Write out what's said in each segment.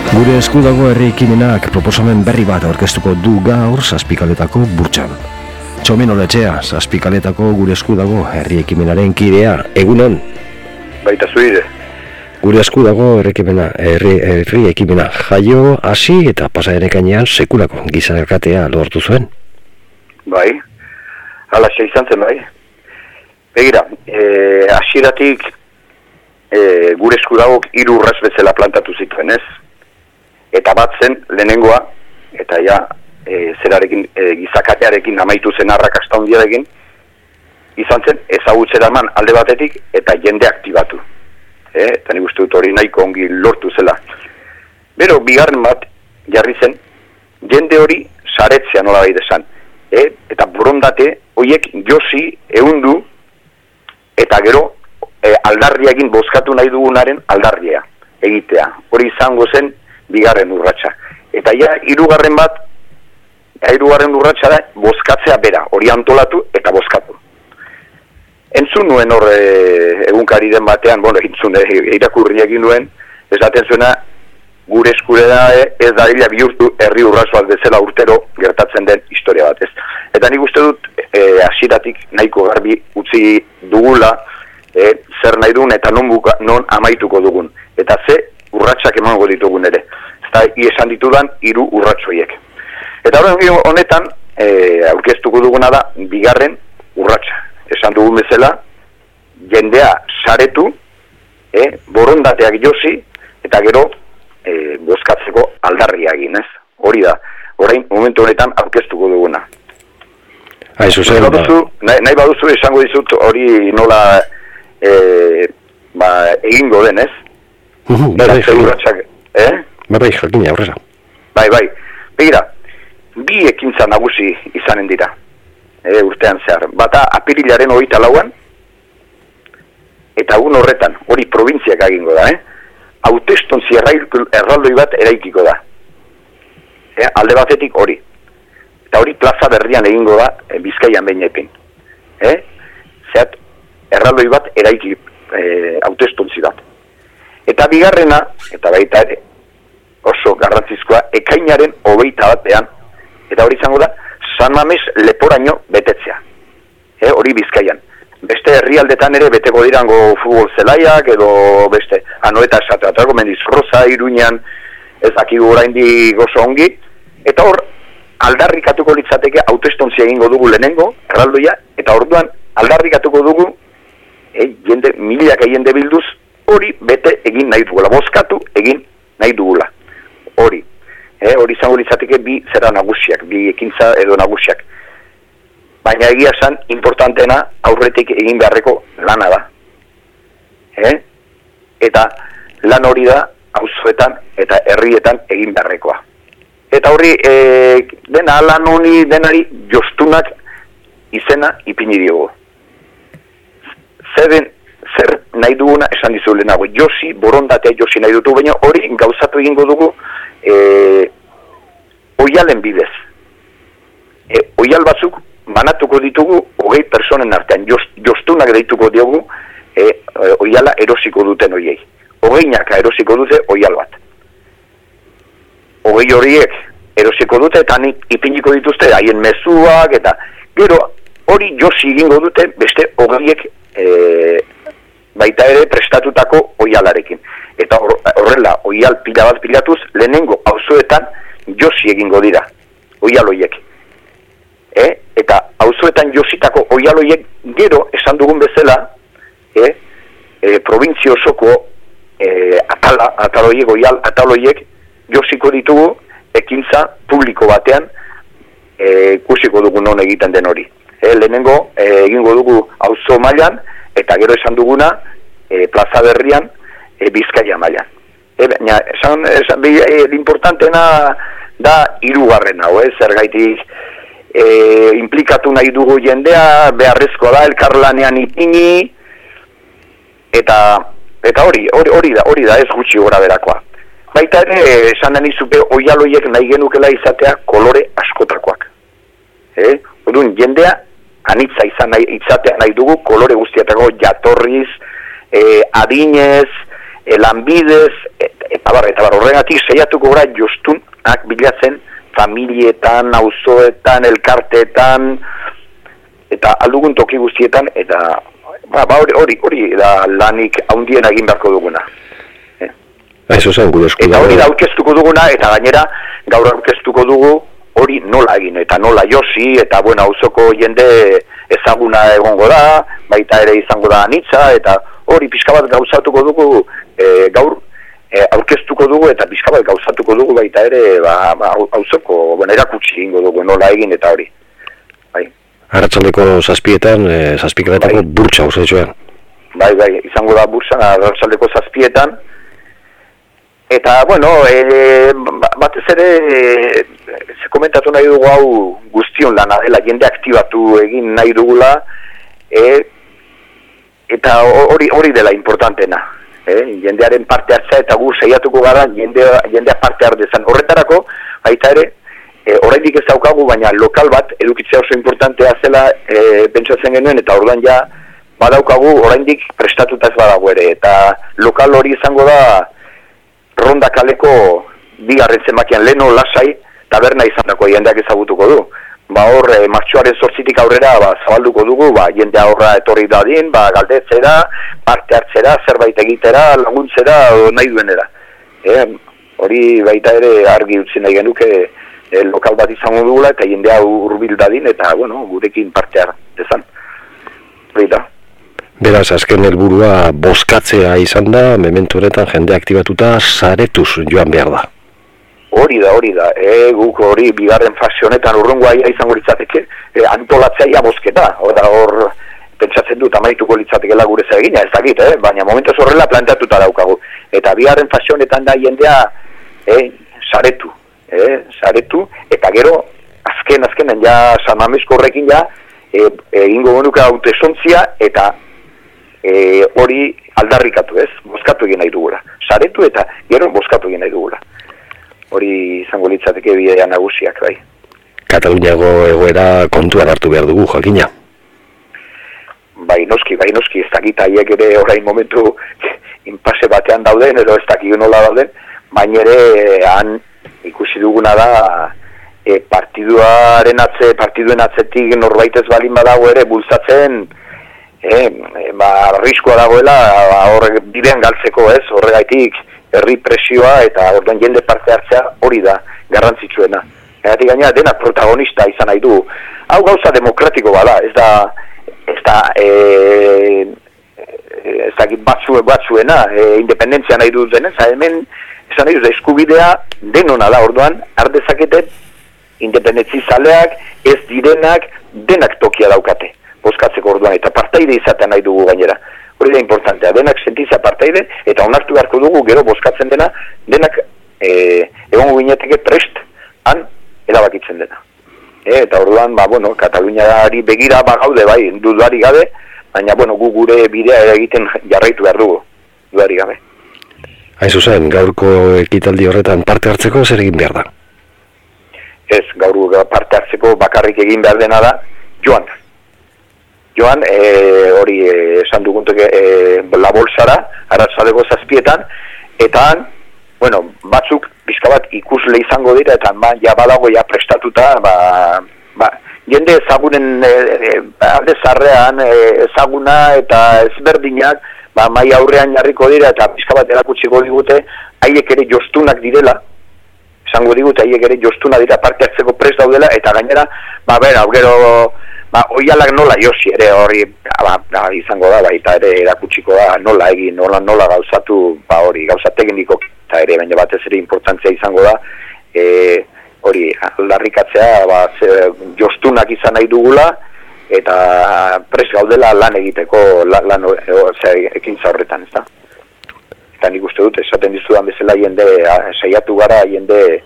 Gure esku dago herri ekimenak proposamen berri bat aurkeztuko du gaur Zazpikaletako burtsan. Txomin Oletxea, Zazpikaletako gure esku dago herri ekimenaren kidea, egunon? Baita zuide. Gure esku dago herri ekimena jaio, hasi eta pasa erekainean sekulako gizarkatea lortu zuen. Bai, halaxe izan zen bai. Begira, hasieratik gure esku dago 3 urrats bezala plantatu zituen, ez? Eta bat zen lehenengoa, eta ja zerarekin gizakatearekin amaitu zen arrakasta handiarekin, izan zen ezagutzera eman alde batetik eta jende aktibatu. Eta nik uste dut hori nahiko ongi lortu zela. Bero, bigarren bat jarri zen, jende hori saretzea nola bai desan. Eta borondate, horiek josi, ehundu, eta gero aldarriakin bozkatu nahi dugunaren aldarria egitea. Hori izango zen bigarren urratsa. Eta ja, hirugarren urratsa da bozkatzea bera, hori antolatu eta bozkatu. Entzun nuen hor egunkari den batean, irakurri egin nuen, esaten zuena gure eskurera ez da hila bihurtu herri urratsuak bezala urtero gertatzen den historia bat, ez. Eta nik uste dut hasieratik nahiko garbi utzi dugula zer nahi duen eta non amaituko dugun. Eta ze urratsak emango ditugun ere. Eta esan ditudan 3 urratsoiek. Eta honetan aurkeztuko duguna da bigarren urratsa. Esan dugun bezala, jendea saretu, borondateak josi, eta gero bozkatzeko aldarria egin, ez? Hori da, orain momentu honetan aurkeztuko duguna. Nahi baduzu esango dizut hori nola egingo den, ez? Bai, jakina, aurrera. Bai. Begira, 2 ekintza nagusi izanen dira. Urtean zehar. Bata apirilaren 24an, eta egun horretan, hori probintziak egingo da, hautestontzi erraldoi bat eraikiko da. Alde batetik hori. Eta hori plaza berrian egingo da Bizkaian behinepin. Zerat, erraldoi bat eraiki hautestontzi bat. Eta bigarrena, eta baita ere, oso garrantzizkoa, ekainaren 21an, eta hori izango da, San Mames leporaino betetzea. Hori Bizkaian. Beste herrialdetan ere beteko dirango futbol zelaiak, edo beste, Anoeta esateatako, Mendizorroza, Iruñan, ez dakigu oraindik oso ongi, eta hor, aldarrikatuko litzateke hautestontzia egingo dugu lehenengo, erraldoia, eta orduan aldarrikatuko dugu, milaka jende bilduz, hori bete egin nahi dugula, bozkatu egin nahi dugula. Hori. Hori izango litzateke 2 zera nagusiak, 2 ekintza edo nagusiak. Baina egia esan, importanteena aurretik egin beharreko lana da. Eta lan hori da auzoetan eta herrietan egin beharrekoa. Eta hori, lan honi denari jostunak izena ipini diogu. Zer nahi duguna esan dizu lehenago, josi, borondatea josi nahi dutu, baina hori gauzatu egingo dugu oialen bidez. Oial batzuk banatuko ditugu 20 personen artean, jostunak deituko diogu oiala erosiko duten oiei. 20 erosiko dute oial bat. 20 horiek erosiko dute eta ipiniko dituzte haien mezuak eta gero hori josi egingo dute beste 20ek baita ere prestatutako oialarekin. Eta horrela, oial pila bat pilatuz, lehenengo auzoetan josi egingo dira, oial hoiek. Eta auzoetan jositako oial hoiek gero esan dugun bezala, probintzio osoko atal hoiek, oial atal hoiek josiko ditugu ekintza publiko batean ikusiko dugu non egiten den hori. Lehenengo egingo dugu auzo mailan, eta gero esan duguna plaza berrian Bizkaia mailan. Importantena da 3. hau, zergaitik implikatu nahi dugu jendea, beharrezkoa da, elkarlanean ipini, eta hori da, ez gutxi gora berakoa. Baita ere, esan den izupe, oialoiek nahi genukela izatea kolore askotakoak. Orduan, jendea anitza izatea nahi dugu, kolore guztiatako jatorriz, adinez, lanbidez, eta horregatik saiatuko gara jostunak bilatzen familietan, auzoetan, elkarteetan, eta aldugun toki guztietan, eta hori da lanik haundien egin beharko duguna. Eso zen, gure esku. Eta hori da aurkeztuko duguna, eta gainera gaur aurkeztuko dugu hori nola egin, eta nola josi, eta auzoko jende ezaguna egongo da, baita ere izango da anitza, eta hori pixka bat gauzatuko dugu gaur aurkeztuko dugu, eta pixka bat gauzatuko dugu baita ere auzoko erakutsi ingo dugu nola egin eta hori. Bai. Arratsaldeko 7etan, 7 burtsa osaitxoan. Bai, izango da burtsan, arratsaldeko 7etan. Eta, batez ere, komentatu nahi dugu hau guztion lana dela, jende aktibatu egin nahi dugula, eta hori dela importantena. Jendearen parte hartzea eta gu saiatuko gara jendea parte hartzea. Horretarako, baita ere, oraindik ez daukagu, baina lokal bat edukitzea oso importantea zela pentsatzen genuen, eta orduan ja badaukagu oraindik prestatuta ez badago ere. Eta lokal hori izango da Ronda kaleko 2. zenbakian leno lasai taberna izandako jendeak ezagutuko du. Hor martxoaren 8tik aurrera zabalduko dugu, jendea horra etorri dadin, galdetzera, parte hartzera, zerbait egitera, laguntzera, nahi duenera. Hori baita ere argi utzi nahi genuke lokal bat izango dugula, eta jendea hurbil dadin, eta gurekin parte hartzezan. Baita. Beraz, azken helburua bozkatzea izan da, mementu honetan jende aktibatuta saretuz joan behar da. Hori da, guk hori bigarren fase honetan urrungoa izango litzateke, antolatzea bozketa, hor pentsatzen dut amaituko litzatekela gure zegina, ez dakit, baina momentuz horrela planteatuta daukagu. Eta bigarren fase honetan da jendea saretu, eta gero azkenen ja San Mamesko horrekin ja egingo genuke hautesontzia eta hori aldarrikatu, bozkatu egin nahi dugula. Saretu eta gero bozkatu egin nahi dugula. Hori izango litzateke bidea nagusiak, bai. Kataluniago egoera kontuan hartu behar dugu, jakina. Bai noski, ez dakit haiek ere orain momentu inpase batean dauden, edo ez dakit nola dauden, baina ere han ikusi duguna da partiduen atzetik norbait ez balin badago ere bultzatzen arriskua dagoela horrek bidean galtzeko, horregaitik herri presioa eta orduan jende parte hartzea hori da garrantzitsuena. Egatik gaina denak protagonista izan nahi du. Hau gauza demokratiko bada, ez dakit batzuena, independentzia nahi dut denez, hemen esan nahi dut eskubidea denona da, orduan ardezakete independentzi zaleak, ez direnak, denak tokia daukate bozkatzeko orduan, eta partaide izaten nahi dugu gainera. Hori da importantea, denak sentitza partaide, eta onartu beharko dugu gero bozkatzen dena, denak egongo gineteke prest han erabakitzen dena. Eta orduan, Kataluniari begira gaude bai, dudari gabe, baina gu gure bidea egiten jarraitu behar dugu, dudari gabe. Hain zuzen, gaurko ekitaldi horretan parte hartzeko zer egin behar da? Ez, gaur parte hartzeko bakarrik egin behar dena da, joan, hori esan duguntuk la bolsara, arratsaldeko 7etan, eta han, batzuk pixka bat ikusle izango dira, eta ja badago ja prestatuta, jende ezagunen alde zarrean ezaguna eta ezberdinak, mai aurrean jarriko dira, eta pixka bat erakutsiko digute, haiek ere jostunak direla, esango digute haiek ere jostuna dira parte hartzeko prest daudela, eta gainera, gero oialak nola josi ere hori izango da, eta ere erakutsiko da nola egin, nola gauzatu, hori gauza tekniko, eta ere baina batez ere importantzia izango da, hori aldarrikatzea, jostunak izan nahi dugula, eta prest gaudela lan egiteko, ekintza horretan, ez da? Eta nik uste dut, esaten dizudan bezala saiatu gara jende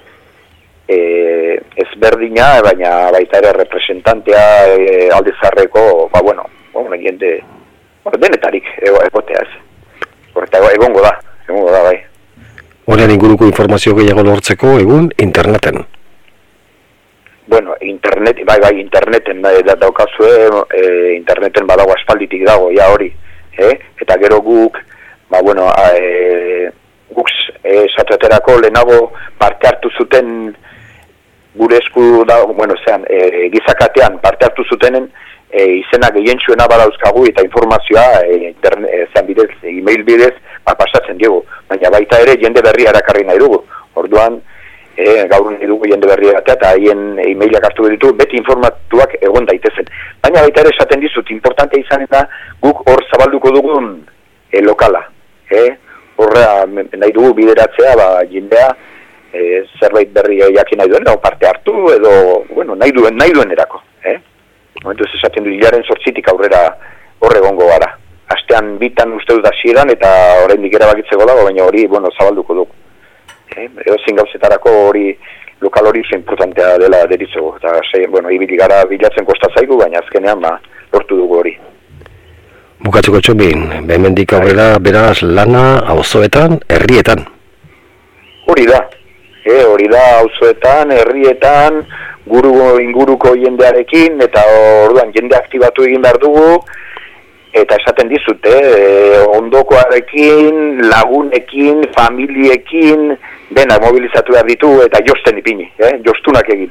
ezberdina, baina baita ere representantea alde zarreko, jende denetarik egotea ez. Horreta egongo da, bai. Horren inguruko informazio gehiago lortzeko egun interneten. Interneten daukazue, interneten badago aspalditik dago, ja hori. Eta gero guk, guk esateterako lehenago parte hartu zuten gure esku da, bueno, gizakatean parte hartu zutenen izena gehientsuena badauzkagu eta informazioa bidez, e-mail bidez pasatzen diegu, baina baita ere jende berria erakarri nahi dugu. Orduan gaur nahi dugu jende berria batea eta haien e-mailak hartu ditu beti informatuak egon daitezen. Baina baita ere esaten dizut, importantea izanen da guk hor zabalduko dugun lokala. Horra nahi dugu bideratzea, jendea zerbait berri jakin nahi duen, parte hartu edo, bueno, nahi duen erako. Momentuz esaten du hilaren 8 aurrera horre gongo gara. Astean bitan uste dut hasieran eta oraindik erabakitzeko dago, baina hori, bueno, zabalduko dugu. Edozein gauzetarako hori, lokal hori oso importantea dela deritzogu. Eta, bueno, ibili gara bilatzen kosta zaigu, baina azkenean lortu dugu hori. Bukatzeko Txomin, behemendik aurrera beraz lana auzoetan, herrietan. Hori da, auzoetan, herrietan, inguruko jendearekin, eta orduan jende aktibatu egin behar dugu, eta esaten dizut, ondokoarekin, lagunekin, familiekin, dena mobilizatu behar ditu, eta josten ipini, jostunak egin.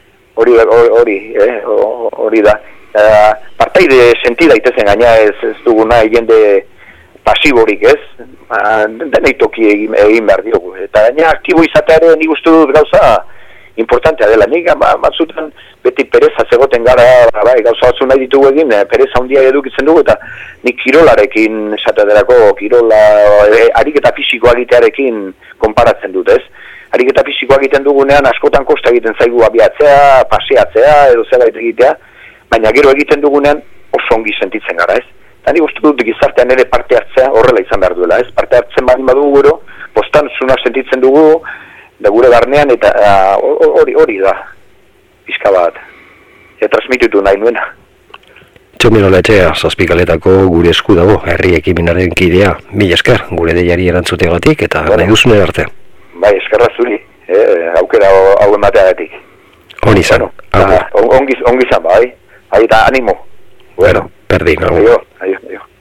Hori da. Partaide senti daitezen gaina ez duguna jende pasiborik, ez? Denei toki egin behar diogu. Eta gaina aktibo izateare nik uste dut gauza importantea dela. Nik batzutan beti pereza zegoten gara, gauza batzu nahi ditugu egin, pereza handia edukitzen dugu, eta nik kirolarekin esaterako, ariketa fisikoa egitearekin konparatzen dut, ez? Ariketa fisikoa egiten dugunean askotan kosta egiten zaigu abiatzea, paseatzea, edo zerbait egitea, baina gero egiten dugunean oso ongi sentitzen gara, ez? Eta nik uste dut gizartean ere parte hartzea horrela izan behar duela, ez? Parte hartzen baldin badugu gero, postan zuna sentitzen dugu, da gure barnean, eta hori da, pizka bat, transmititu nahi nuena. Txomin Olaetxea, Zazpikaletako gure esku dago, herri ekimenaren kidea. Mila esker, gure deiari erantzuteagatik, eta nahi duzune arte. Bai, eskerra zuri, aukera hau emateagatik. Honi izan, ongi izan, bai, eta animo. Bueno, perdin. Aio.